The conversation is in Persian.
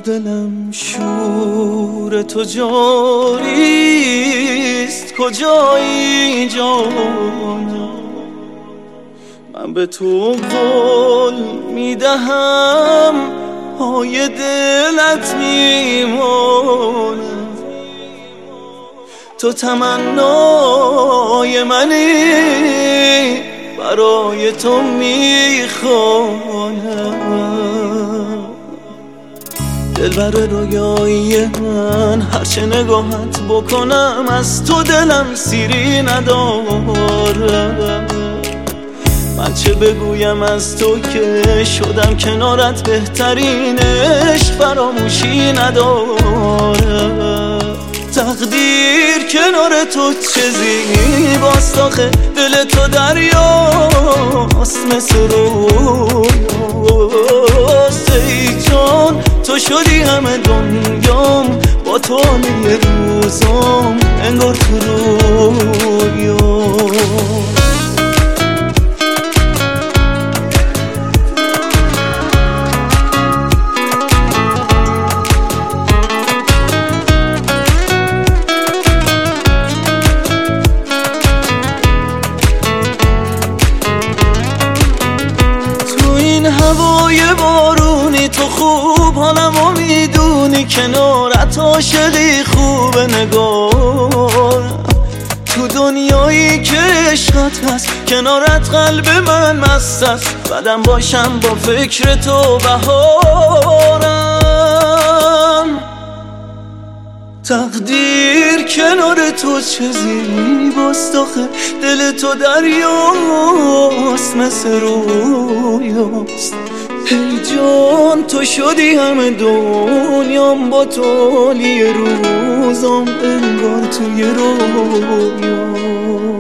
دلم شور تو جاریست، کجایی جانم؟ من به تو قول میدهم پای دلت میمانم. تو تمنای منی، برای تو میخوانم. دلبر رویایی من، هرچه نگاهت بکنم از تو دلم سیری ندارم. من چه بگویم از تو که شدم کنارت بهترین عشق، فراموشی ندارم. تقدیر کنار تو چه زیباست آخه، دل تو دریاست مثل رویاست. ای جان تو شدی همه دنیام، با تو یه روزام انگار تو رویام. هوای بارونی تو خوب حالمو میدونی، کنارت عاشقی خوبه نگار. تو دنیایی که عشقت هست، کنارت قلب من مست است. بعدم باشم با فکر تو بهارم. تقدیر کنار تو چه زیباست آخه، دل تو دریاست مثل رویاست. ای جان تو شدی همه دنیام، با تو یه روزام انگار توی رویام.